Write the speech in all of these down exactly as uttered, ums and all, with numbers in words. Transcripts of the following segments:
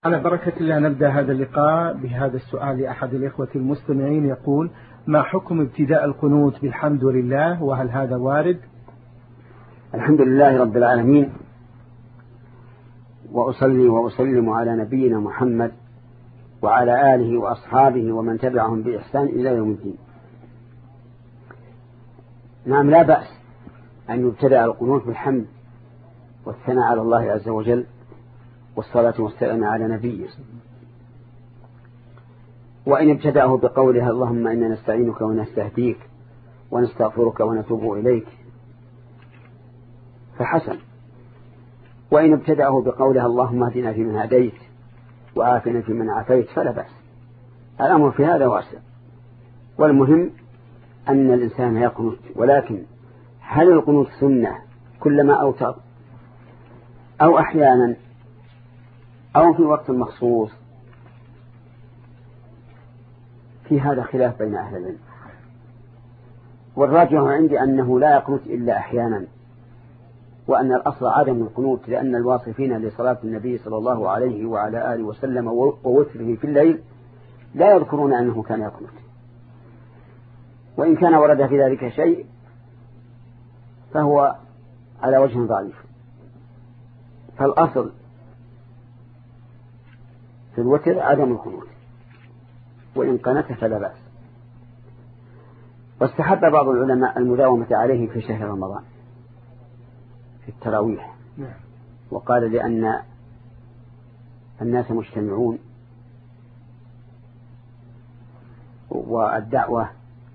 على بركة الله نبدأ هذا اللقاء بهذا السؤال لأحد الإخوة المستمعين يقول: ما حكم ابتداء القنوت بالحمد لله، وهل هذا وارد؟ الحمد لله رب العالمين، وأصلي وأسلم على نبينا محمد وعلى آله وأصحابه ومن تبعهم بإحسان إلى يوم الدين. نعم، لا بأس أن يبتدأ القنوت بالحمد والثناء على الله عز وجل والصلاة والسلام على نبيه، وإن ابتدأه بقولها اللهم إنا نستعينك ونستهديك ونستغفرك ونتوب إليك فحسن، وإن ابتدأه بقولها اللهم اهدنا فيمن هديت وعافنا فيمن عافيت فلا بأس. الأمر في هذا واسع، والمهم أن الإنسان يقنط. ولكن هل القنوت سنة كلما أوتر أو أحيانا أو في وقت مخصوص؟ في هذا خلاف بين أهل العلم، والراجح عندي أنه لا يقنط إلا أحيانا، وأن الأصل عدم القنوت، لأن الواصفين لصلاة النبي صلى الله عليه وعلى آله وسلم ووتره في الليل لا يذكرون أنه كان يقنط، وإن كان ورد في ذلك شيء فهو على وجه ضعيف. فالأصل في الوتر عدم القنوت، وإن قنت فلا بأس. واستحب بعض العلماء المداومة عليه في شهر رمضان في التراويح، وقال لأن الناس مجتمعون والدعوة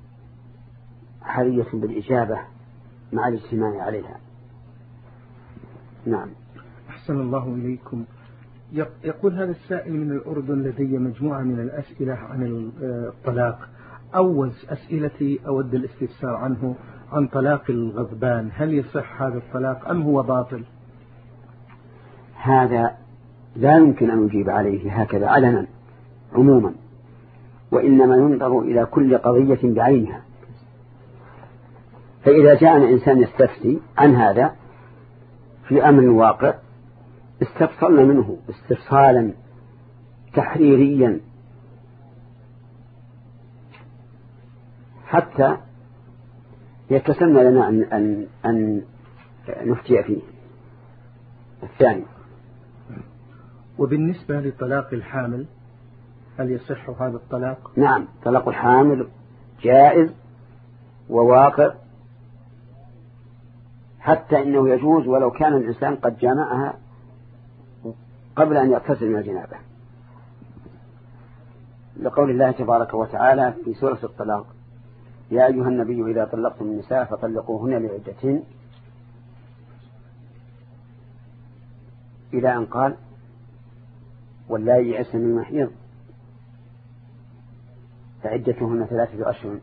حرية بالإجابة مع الاجتماع عليها. نعم. أحسن الله إليكم. يقول هذا السائل من الأردن: لدي مجموعة من الأسئلة عن الطلاق. أوز أسئلتي أود الاستفسار عنه عن طلاق الغضبان، هل يصح هذا الطلاق أم هو باطل؟ هذا لا يمكن أن نجيب عليه هكذا علنا عموما، وإنما ينظر إلى كل قضية بعينها. فإذا جاءنا إنسان يستفتي عن هذا في أمر واقع استفصلنا منه استفصالا تحريريا حتى يتسنى لنا أن, أن, أن نفتي فيه. الثاني: وبالنسبة لطلاق الحامل هل يصح هذا الطلاق؟ نعم، طلاق الحامل جائز وواقع، حتى إنه يجوز ولو كان الإنسان قد جامعها قبل أن يغتسل من الجنابة، لقول الله تبارك وتعالى في سورة الطلاق: يا أيها النبي إذا طلقتم النساء فطلقوهن لعدتهن، إلى أن قال: واللائي يئسن من المحيض فعدتهن ثلاثة أشهر.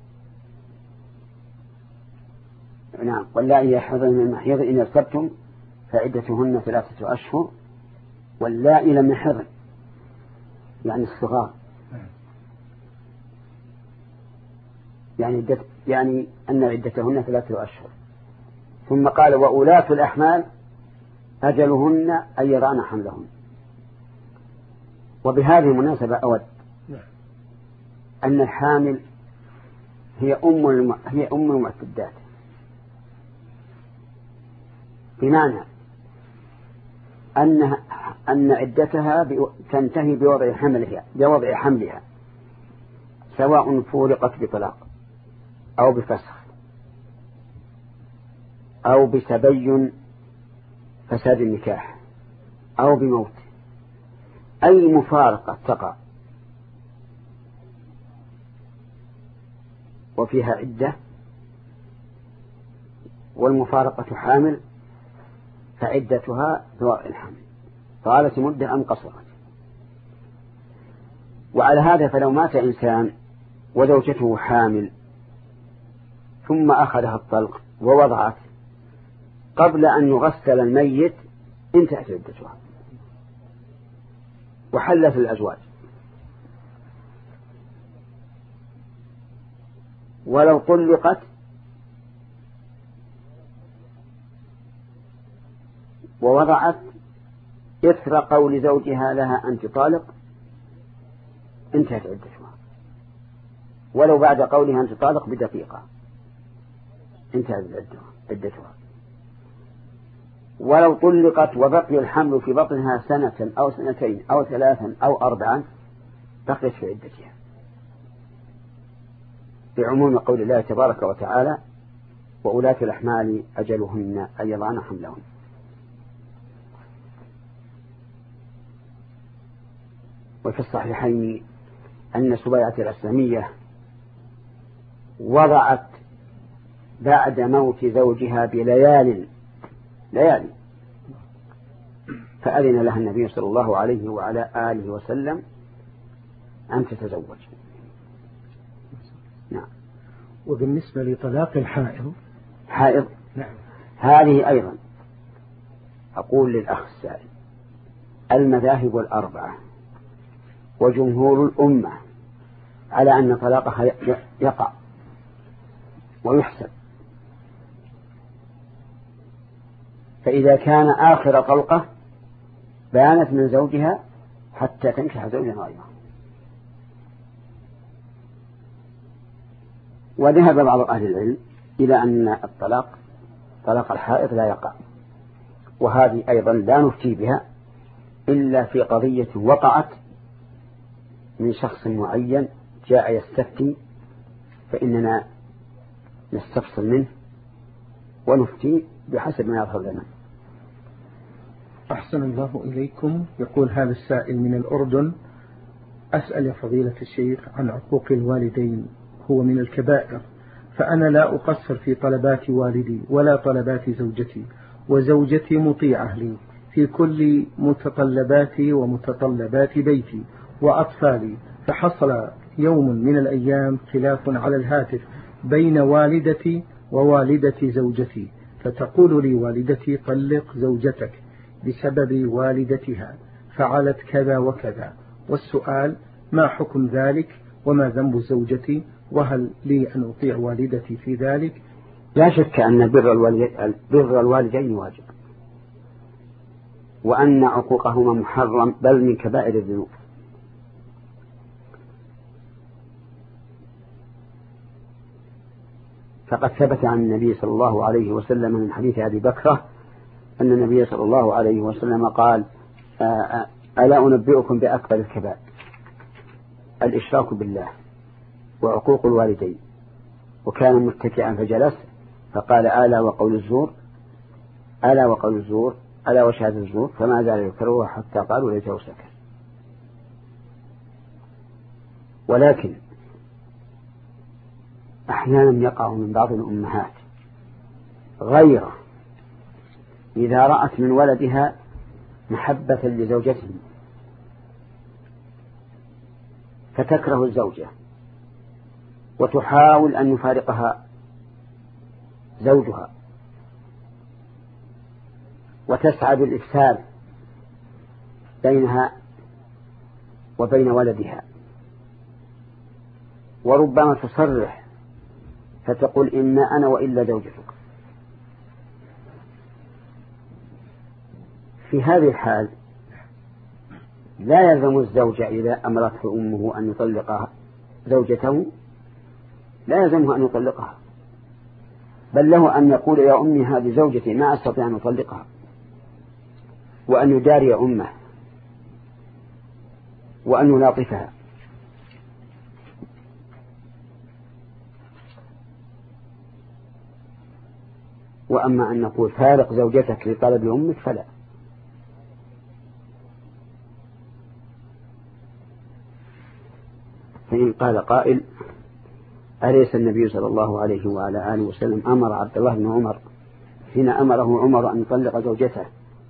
نعم، واللائي يحضن من المحيض إن ارتبتم فعدتهن ثلاثة أشهر واللائي لم يحضن، يعني الصغار، يعني يعني أن عدتهن ثلاثة أشهر. ثم قال: وأولاة الأحمال أجلهن أن يضعن حملهن. وبهذه المناسبة أود أن الحامل هي أم الم... هي أم المعتدات، بمعنى أن أن عدتها تنتهي بوضع حملها بوضع حملها، سواء فورقت بطلاق أو بفسخ أو بتبين فساد النكاح أو بموت. أي مفارقة تقع وفيها عدة والمفارقة حامل فعدتها بوضع الحمل، طالت مدة أم قصرت. وعلى هذا فلو مات إنسان وزوجته حامل ثم أخذها الطلق ووضعت قبل أن يغسل الميت انتهت عدتها وحلت الأزواج. ولو طلقت ووضعت إثر قول زوجها لها أنت طالق انتهت عدتها، ولو بعد قولها أنت طالق بدقيقة انتهت عدتها. ولو طلقت وبقي الحمل في بطنها سنة أو سنتين أو ثلاثا أو أربعا بقيت في عدتها، بعموم قول الله تبارك وتعالى وأولاة الأحمال أجلهن أن يضعن حملهن. وفي الصحيحين أن سبيعة الأسلمية وضعت بعد موت زوجها بليال ليالي، فأذن لها النبي صلى الله عليه وعلى آله وسلم أن تتزوج. نعم. وبالنسبة لطلاق الحائض حائض نعم. هذه أيضا أقول للأخ السائل المذاهب الأربعة وجمهور الأمة على أن طلاقها يقع ويحسب، فإذا كان آخر طلقة بانت من زوجها حتى تنكح زوجا غيره. وذهب بعض أهل العلم إلى أن الطلاق طلاق الحائض لا يقع، وهذه أيضا لا نفتي بها إلا في قضية وقعت من شخص معين جاء يستفتي، فإننا نستفصل منه ونفتي بحسب ما يظهر لنا. أحسن الله إليكم. يقول هذا السائل من الأردن: أسأل يا فضيلة الشيخ عن عقوق الوالدين، هو من الكبائر، فأنا لا أقصر في طلبات والدي ولا طلبات زوجتي، وزوجتي مطيعة لي في كل متطلباتي ومتطلبات بيتي وأطفالي، فحصل يوم من الأيام خلاف على الهاتف بين والدتي ووالدة زوجتي، فتقول لي والدتي طلق زوجتك بسبب والدتها فعلت كذا وكذا، والسؤال ما حكم ذلك وما ذنب زوجتي، وهل لي أن أطيع والدتي في ذلك؟ لا شك أن بر الوالدين, بر الوالدين واجب، وأن عقوقهما محرم بل من كبائر الذنوب. فقد ثبت عن النبي صلى الله عليه وسلم من حديث أبي بكرة أن النبي صلى الله عليه وسلم قال: ألا أنبئكم بأكبر الكبائر؟ الإشراك بالله وعقوق الوالدين. وكان متكئا فجلس فقال: ألا وقول الزور، ألا وقول الزور، ألا وشهادة الزور، فما زال يكررها حتى قالوا ليته سكت. ولكن أحيانا يقع من بعض الأمهات غيره إذا رأت من ولدها محبة لزوجته فتكره الزوجة وتحاول أن يفارقها زوجها وتسعى بالإفساد بينها وبين ولدها، وربما تصرح فتقول: إما أنا وإلا زوجتك. في هذه الحال لا يلزم الزوج إذا أمرته أمه أن يطلق زوجته لا يلزمه أن يطلقها، بل له أن يقول: يا أمي هذه زوجتي ما أستطيع أن أطلقها، وأن يداري أمه وأن يلاطفها. وأما أن نقول فارق زوجتك لطلب أمك فلا. فإن قال قائل: أليس النبي صلى الله عليه وعلى آله وسلم أمر عبد الله بن عمر حين أمره عمر أن يطلق زوجته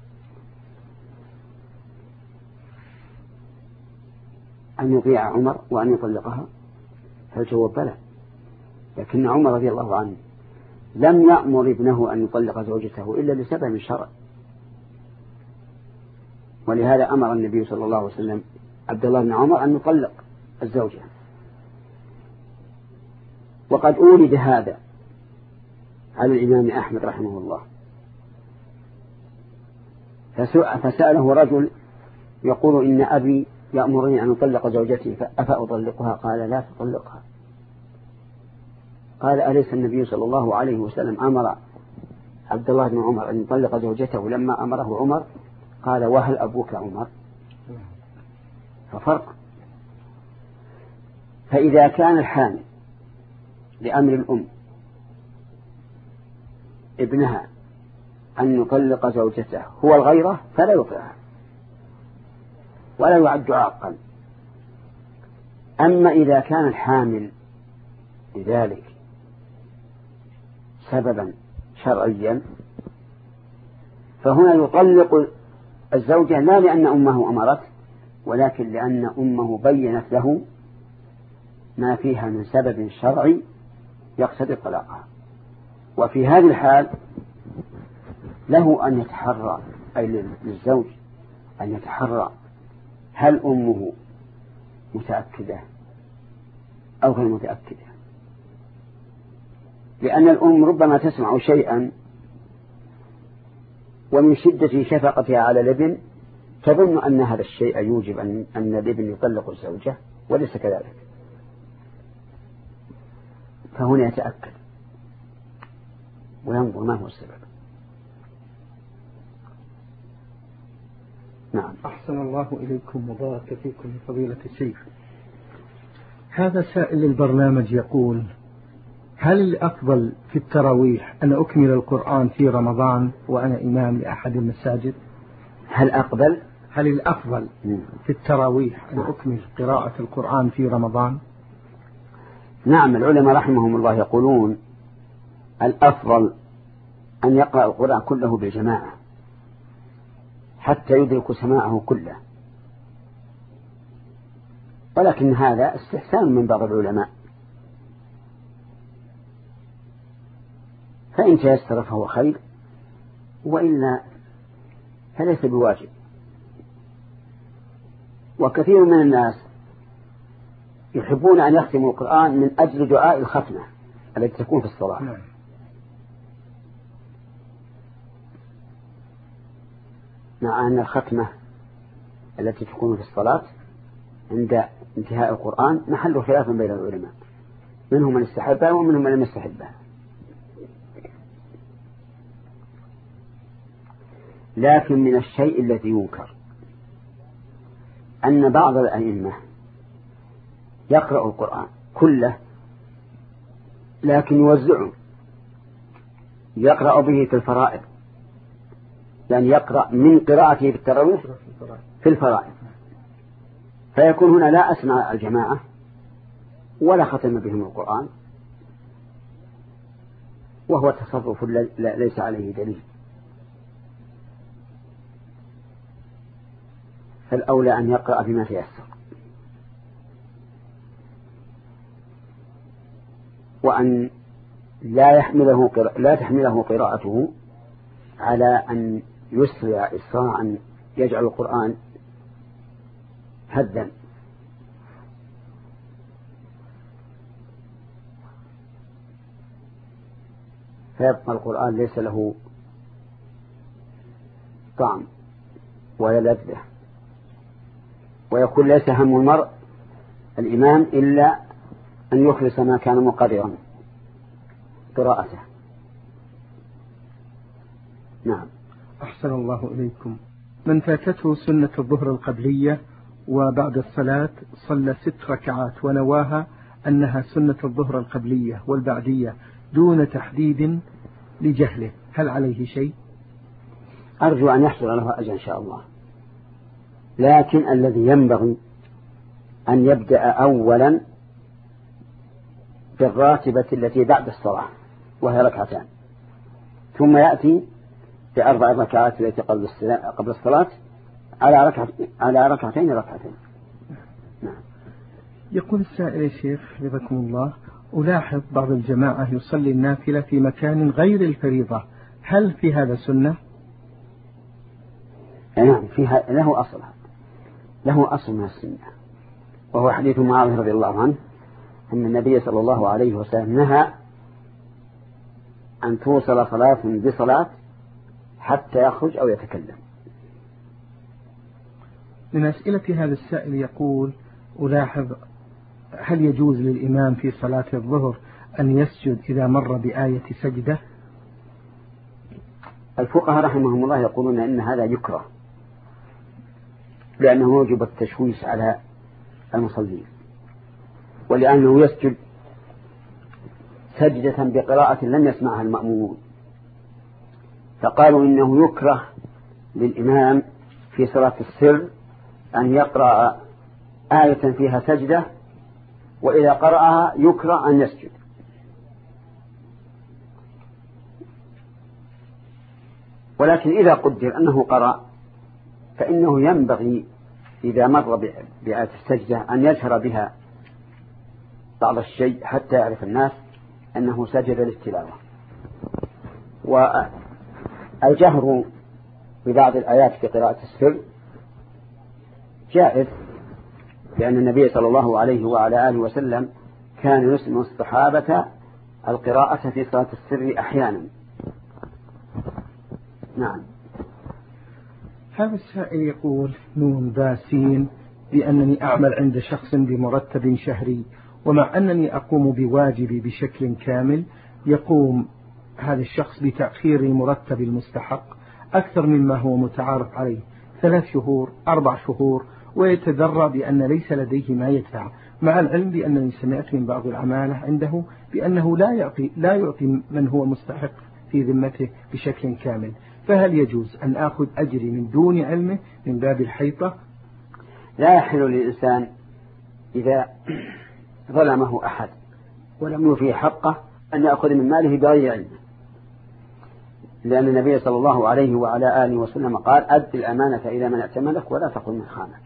أن يطيع عمر وأن يطلقها؟ فالجواب بلى، لكن عمر رضي الله عنه لم يأمر ابنه أن يطلق زوجته إلا لسبب شرعي، ولهذا أمر النبي صلى الله عليه وسلم عبد الله بن عمر أن يطلق الزوجة. وقد أورد هذا على الإمام أحمد رحمه الله، فسأله رجل يقول إن أبي يأمرني أن أطلق زوجتي فأفأطلقها؟ قال لا تطلقها. قال أليس النبي صلى الله عليه وسلم أمر عبد الله بن عمر أن يطلق زوجته لما أمره عمر؟ قال وهل أبوك عمر؟ ففرق. فإذا كان الحامل لأمر الأم ابنها أن يطلق زوجته هو الغيرة فلا يطيعها ولا يعد عاقا. أما إذا كان الحامل لذلك سببا شرعيا فهنا يطلق الزوجة لا لأن أمه أمرت ولكن لأن أمه بينت له ما فيها من سبب شرعي يقتضي طلاقها. وفي هذه الحال له أن يتحرى أي للزوج أن يتحرى هل أمه متأكدة أو غير متأكدة، لأن الأم ربما تسمع شيئا ومن شدة شفقتها على الابن تظن أن هذا الشيء يوجب أن أن الابن يطلق الزوجة وليس كذلك، فهنا يتأكد وينظر ما هو السبب. نعم. أحسن الله إليكم وبارك فيكم فضيلة الشيخ. هذا سائل البرنامج يقول: هل الأفضل في التراويح أن أكمل القرآن في رمضان وأنا إمام لأحد المساجد؟ هل أقبل؟ هل الأفضل في التراويح أن أكمل قراءة القرآن في رمضان؟ نعم، العلماء رحمهم الله يقولون الأفضل أن يقرأ القرآن كله بالجماعة حتى يدرك سماعه كله، ولكن هذا استحسان من بعض العلماء، فإن تيسر فهو خير وإلا فليس بواجب. وكثير من الناس يحبون أن يختموا القرآن من أجل دعاء الختمة التي تكون في الصلاة. مع أن الختمة التي تكون في الصلاة عند انتهاء القرآن محل خلاف بين العلماء، منهم من استحبها ومنهم من لم يستحبها. لكن من الشيء الذي ينكر أن بعض الأئمة يقرأ القرآن كله لكن يوزعه، يقرأ به في الفرائض، يعني يقرأ من قراءته في التراويح في الفرائض، فيكون هنا لا أسمع الجماعة ولا ختم بهم القرآن، وهو تصرف ليس عليه دليل. فالأولى أن يقرأ بما تيسر، وأن لا يحمله لا تحمله قراءته على أن يسرع إسراعا يجعل القرآن هدا، فيبقى القرآن ليس له طعم ولا لذة، ويكون ليس هم المرء الإمام إلا أن يخلص ما كان مقررا قراءته. نعم. أحسن الله إليكم. من فاتته سنة الظهر القبلية وبعد الصلاة صلى ست ركعات ونواها أنها سنة الظهر القبلية والبعدية دون تحديد لجهله، هل عليه شيء؟ أرجو أن يحصل له أجر إن شاء الله، لكن الذي ينبغي أن يبدأ أولا بالراتبة التي بعد الصلاة وهي ركعتان، ثم يأتي بأربع ركعات التي قبل الصلاة على ركعة على ركعتين ركعتين. نعم. يقول السائل: يا شيخ حفظكم الله، ألاحظ بعض الجماعة يصلي النافلة في مكان غير الفريضة، هل في هذا سنة؟ نعم، فيها له أصل له أصل من السنة، وهو حديث معاذ رضي الله عنه أن النبي صلى الله عليه وسلم نهى أن توصل صلاة بصلاة حتى يخرج أو يتكلم. من أسئلة هذا السائل يقول: ألاحظ هل يجوز للإمام في صلاة الظهر أن يسجد إذا مر بآية سجدة؟ الفقهاء رحمهم الله يقولون إن هذا يكره، لأنه يوجب التشويش على المصلين، ولأنه يسجد سجدة بقراءة لم يسمعها المأمومون، فقالوا إنه يكره للإمام في صلاة السر أن يقرأ آية فيها سجدة، وإذا قرأها يكره أن يسجد. ولكن إذا قدر أنه قرأ فإنه ينبغي إذا مر بآية السجدة أن يجهر بها بعض الشيء حتى يعرف الناس أنه سجد للتلاوة. والجهر ببعض الآيات في قراءة السر جائز، لأن النبي صلى الله عليه وعلى آله وسلم كان يسمع الصحابة القراءة في صلاة السر أحيانا. نعم. هذا السائل يقول: نون باسين بأنني أعمل عند شخص بمرتب شهري، ومع أنني أقوم بواجبي بشكل كامل يقوم هذا الشخص بتأخير المرتب المستحق أكثر مما هو متعارف عليه، ثلاث شهور أربع شهور، ويتذرع بأن ليس لديه ما يدفع، مع العلم بأنني سمعت من بعض العمالة عنده بأنه لا يعطي, لا يعطي من هو مستحق في ذمته بشكل كامل، فهل يجوز أن أخذ أجري من دون علمه من باب الحيطة؟ لا يحل للإنسان إذا ظلمه أحد ولم يوفي حقه أن يأخذ من ماله بغير علمه، لأن النبي صلى الله عليه وعلى آله وسلم قال: أد الأمانة إلى من ائتمنك ولا تقل من خانك.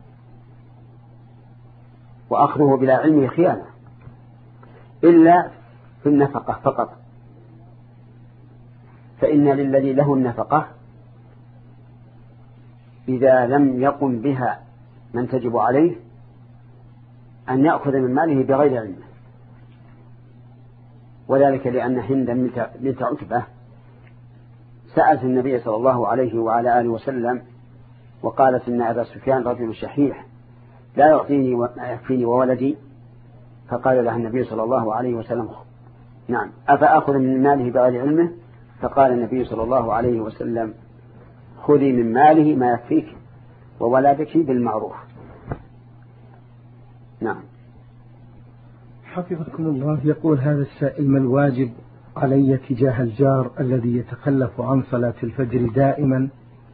وأخذه بلا علمه خيانة، إلا في النفقة فقط، فإن للذي له النفقة إذا لم يقم بها من تجب عليه أن يأخذ من ماله بغير علمه، وذلك لأن هند بنت عتبة سألت النبي صلى الله عليه وعلى آله وسلم وقالت: إن أبا سفيان رجل شحيح لا يعطيني ما يكفيني وولدي، فقال لها النبي صلى الله عليه وسلم: نعم، أفأخذ من ماله بغير علمه؟ فقال النبي صلى الله عليه وسلم: خذي من ماله ما يكفيك وولدك بالمعروف. نعم. حفظكم الله. يقول هذا السائل: ما الواجب علي تجاه الجار الذي يتخلف عن صلاة الفجر دائما؟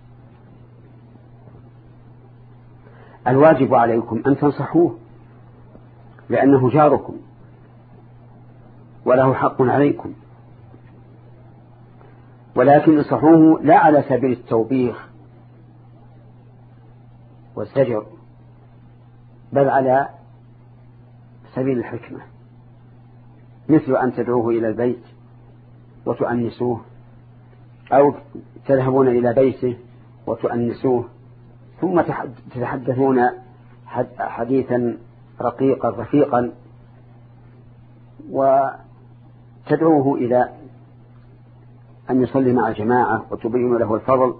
الواجب عليكم أن تنصحوه، لأنه جاركم وله حق عليكم، ولكن انصحوه لا على سبيل التوبيخ والزجر، بل على سبيل الحكمة، مثل أن تدعوه إلى البيت وتؤنسوه، أو تذهبون إلى بيته وتؤنسوه، ثم تتحدثون حديثا رقيقا رفيقا، وتدعوه إلى أن يصلي مع الجماعة وتبين له الفضل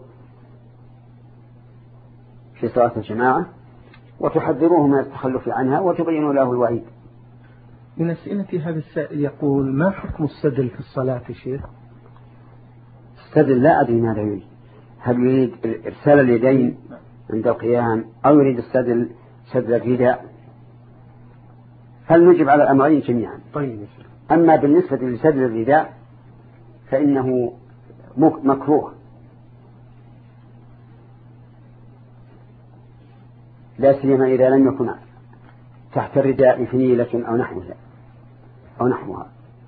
في صلاة الجماعة، وتحذروه من التخلف عنها وتبين له الوعيد. من أسئلة هذا السائل يقول: ما حكم السدل في الصلاة شيخ؟ السدل لا أدري ماذا يريد، هل يريد إرسال اليدين عند القيام أو يريد السدل سدل الرداء؟ فلنجب على الأمرين جميعا. طيب. أما بالنسبة لسدل الرداء فإنه مكروه، لا سيما إذا لم يكن تحت الرداء فنيلة أو نحوها أو نحوها.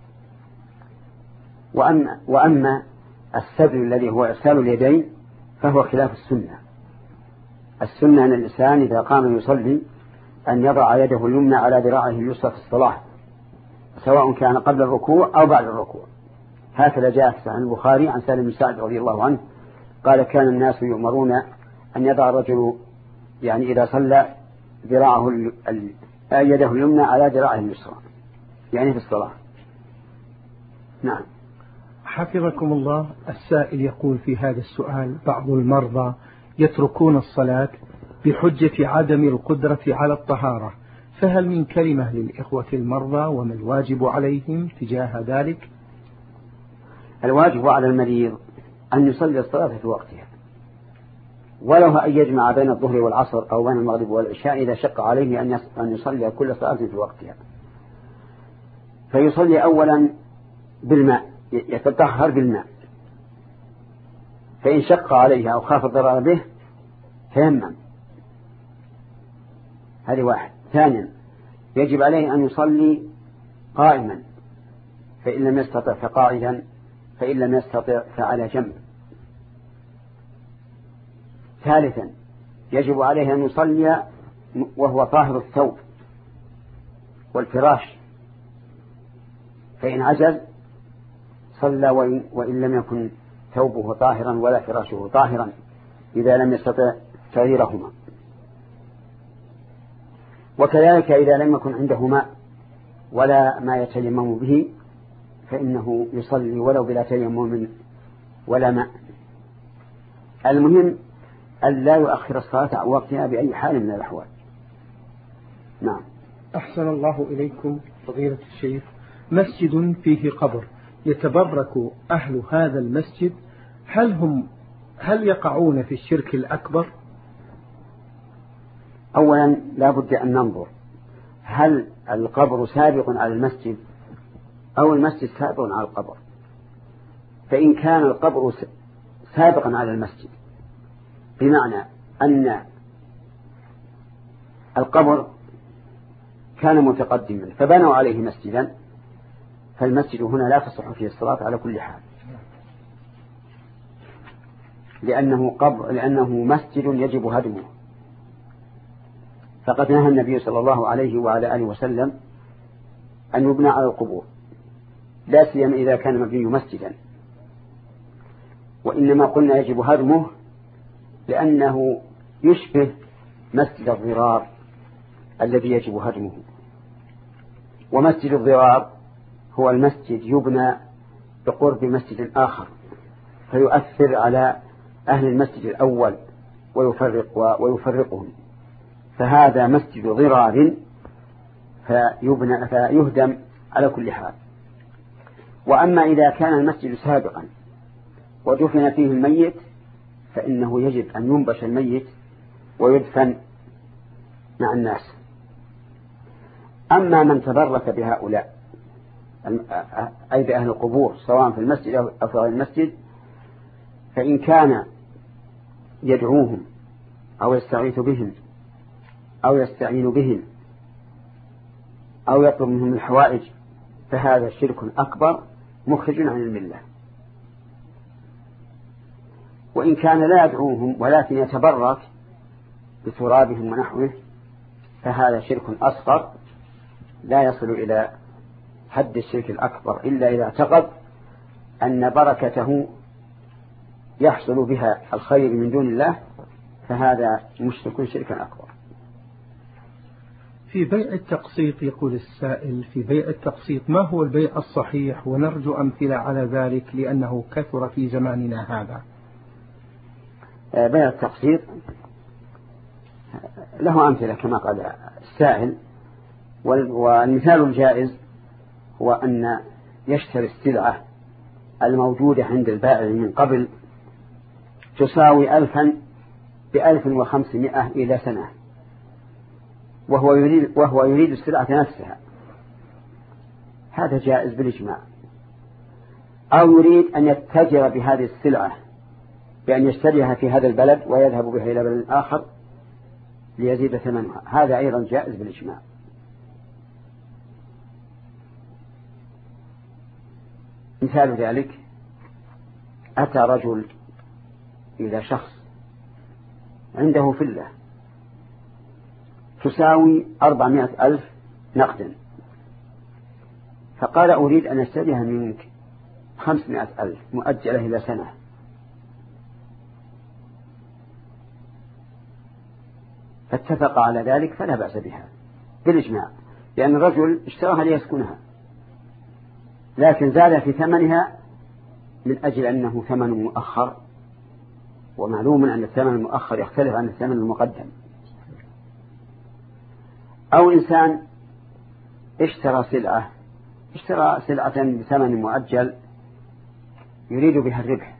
وأما, وأما السدل الذي هو إرسال اليدين فهو خلاف السنة. السنة أن الإنسان إذا قام يصلي أن يضع يده اليمنى على ذراعه اليسرى في الصلاة، سواء كان قبل الركوع أو بعد الركوع. هكذا جاء في صحيح البخاري عن سالم بن سعد رضي الله عنه قال: كان الناس يؤمرون أن يضع الرجل يعني إذا صلى ذراعه يده اليمنى على ذراعه اليسرى، يعني في الصلاة. نعم. حفظكم الله. السائل يقول في هذا السؤال: بعض المرضى يتركون الصلاة بحجة عدم القدرة على الطهارة، فهل من كلمة للإخوة المرضى وما الواجب عليهم تجاه ذلك؟ الواجب على المريض أن يصلي الصلاة في وقتها، ولو أن يجمع بين الظهر والعصر أو بين المغرب والعشاء إذا شق عليه أن يصلي كل صلاة في وقتها. فيصلي أولا بالماء، يتطهر بالماء، فإن شق عليه أو خاف الضرر به تيمم. هذه واحد. ثانيا يجب عليه أن يصلي قائما، فإن لم يستطع فقاعدا، فإن لم يستطع فعلى جنب. ثالثا يجب عليه أن يصلي وهو طاهر الثوب والفراش، فإن عجز صلى وإن, وإن لم يكن ثوبه طاهرا ولا فراشه طاهرا إذا لم يستطع تغييرهما. وكذلك إذا لم يكن عنده ماء ولا ما يتيمم به فإنه يصلي ولو بلا تيمم ولا ماء. المهم أن لا يؤخر الصلاة عن وقتها بأي حال من الأحوال. نعم. أحسن الله إليكم فضيلة الشيخ. مسجد فيه قبر يتبرك أهل هذا المسجد، هل هم هل يقعون في الشرك الأكبر؟ أولا لا بد أن ننظر هل القبر سابق على المسجد أو المسجد سابق على القبر. فإن كان القبر سابقا على المسجد بمعنى أن القبر كان متقدما فبنوا عليه مسجدا، فالمسجد هنا لا تصح فيه الصلاة على كل حال، لأنه قبر لأنه مسجد يجب هدمه. فقد نهى النبي صلى الله عليه وعلى آله وسلم أن يبنى على القبور، لا سيما إذا كان مبني مسجدا. وإنما قلنا يجب هدمه لأنه يشبه مسجد الضرار الذي يجب هدمه. ومسجد الضرار هو المسجد يبنى بقرب مسجد آخر فيؤثر على أهل المسجد الأول ويفرق ويفرقهم، فهذا مسجد ضرار فيبنى فيهدم على كل حال. وأما إذا كان المسجد سابقا ودفن فيه الميت فإنه يجب أن ينبش الميت ويدفن مع الناس. أما من تبرك بهؤلاء أي بأهل القبور سواء في المسجد أو في غير المسجد، فإن كان يدعوهم أو يستغيث بهم أو يستعين بهم أو يطلب منهم الحوائج فهذا شرك أكبر مخرج عن الملة. وإن كان لا يدعوهم ولكن يتبرك بترابهم ونحوه فهذا شرك أصغر لا يصل إلى حد الشرك الأكبر إلا إذا اعتقد أن بركته يحصل بها الخير من دون الله، فهذا مشرك شركا أكبر. في بيع التقسيط يقول السائل، في بيع التقسيط ما هو البيع الصحيح؟ ونرجو أمثلة على ذلك لأنه كثر في زماننا هذا. بيع التقسيط له أمثلة كما قال السائل، والمثال الجائز هو أن يشتري السلعة الموجودة عند البائع من قبل تساوي ألفا بألف وخمسمائة إلى سنة، وهو يريد, وهو يريد السلعة نفسها، هذا جائز بالإجماع. أو يريد أن يتجر بهذه السلعة بأن يشتريها في هذا البلد ويذهب بها إلى بلد آخر ليزيد ثمنها، هذا أيضا جائز بالإجماع. مثال ذلك أتى رجل إلى شخص عنده فلة تساوي أربعمائة ألف نقدا، فقال أريد أن أشتريها منك خمسمائة ألف مؤجلة إلى سنة. فاتفق على ذلك فلا بأس بها بالإجماع، لأن الرجل اشتراها ليسكنها لكن زاد في ثمنها من أجل أنه ثمن مؤخر، ومعلوم أن الثمن المؤخر يختلف عن الثمن المقدم. أو إنسان اشترى سلعة اشترى سلعة بثمن مؤجل يريد بها الربح،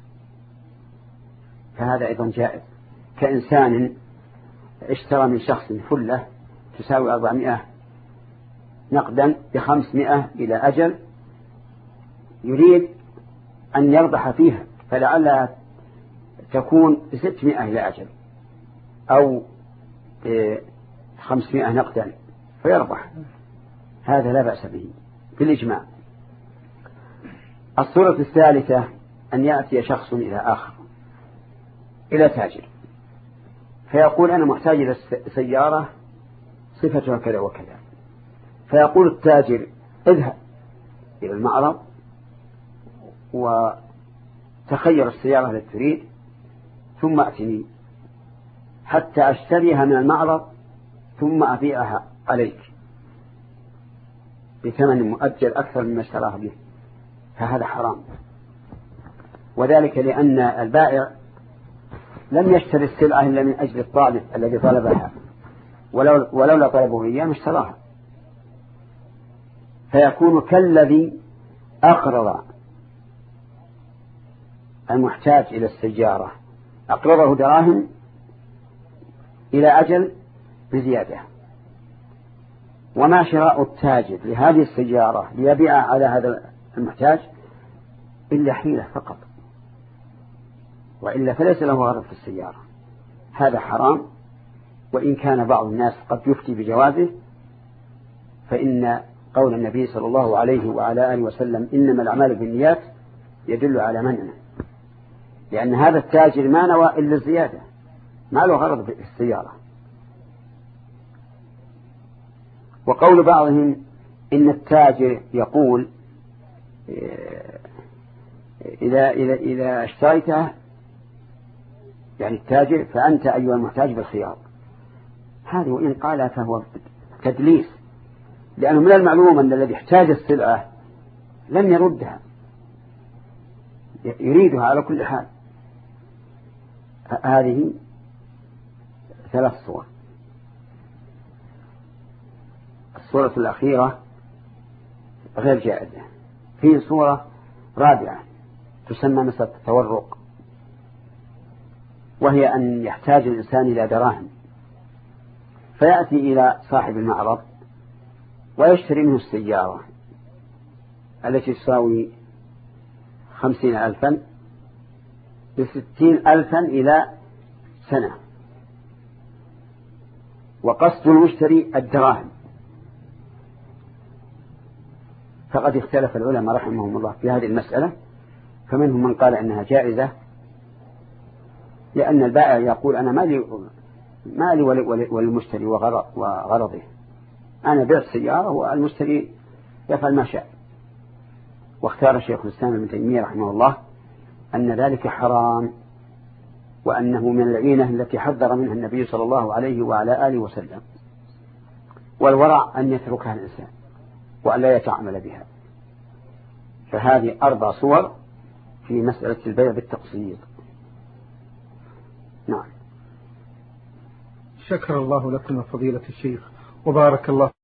فهذا أيضا جائز. كإنسان اشترى من شخص فلة تساوي أربعمائة نقدا بخمسمائة إلى أجل، يريد أن يربح فيها، فلعلها تكون بستمائة إلى أجل أو خمسمائة نقدا فيربح، هذا لا بأس به بالإجماع. الصورة الثالثة أن يأتي شخص إلى آخر إلى تاجر فيقول أنا محتاج إلى سيارة صفتها كذا وكذا، فيقول التاجر اذهب إلى المعرض وتخير السيارة التي تريد ثم أتني حتى أشتريها من المعرض ثم أبيعها عليك بثمن مؤجل أكثر مما اشتراها به، فهذا حرام. وذلك لأن البائع لم يشتري السلعة إلا من أجل الطالب الذي طلبها، ولو ولولا طلبه إياه ما اشتراها، فيكون كالذي أقرض المحتاج إلى السيارة أقرضه دراهم إلى أجل بزيادة، وما شراء التاجر لهذه السيارة ليبيع على هذا المحتاج إلا حيلة فقط، وإلا فليس له غرض في السيارة. هذا حرام، وإن كان بعض الناس قد يفتي بجوازه، فإن قول النبي صلى الله عليه وعلى آله وسلم إنما الأعمال بالنيات يدل على منعه، لأن هذا التاجر ما نوى إلا الزيادة، ما له غرض في السيارة. وقول بعضهم إن التاجر يقول إذا, إذا, إذا اشتريته يعني التاجر فأنت أيها المحتاج بالخيار، هذا وإن قال فهو تدليس، لأنه من المعلوم أن الذي احتاج السلعة لم يردها، يريدها على كل حال. هذه ثلاث صور. الصورة الأخيرة غير جائزة. في صورة رابعة تسمى مسألة التورق، وهي أن يحتاج الإنسان إلى دراهم فيأتي إلى صاحب المعرض ويشتري منه السيارة التي تساوي خمسين ألفا بستين ألفا إلى سنة، وقصد المشتري الدراهم. فقد اختلف العلماء رحمهم الله في هذه المسألة، فمنهم من قال إنها جائزة لأن البائع يقول أنا مالي مالي والمشتري وغرضه، أنا بعت سيارة والمشتري يفعل ما شاء. واختار الشيخ الإسلام ابن تيمية رحمه الله أن ذلك حرام، وأنه من العينة التي حذر منها النبي صلى الله عليه وعلى آله وسلم، والورع أن يتركها الإنسان وأن لا يتعامل بها. فهذه أربع صور في مسألة البيع بالتقسيط. نعم. شكر الله لكم فضيلة الشيخ وبارك الله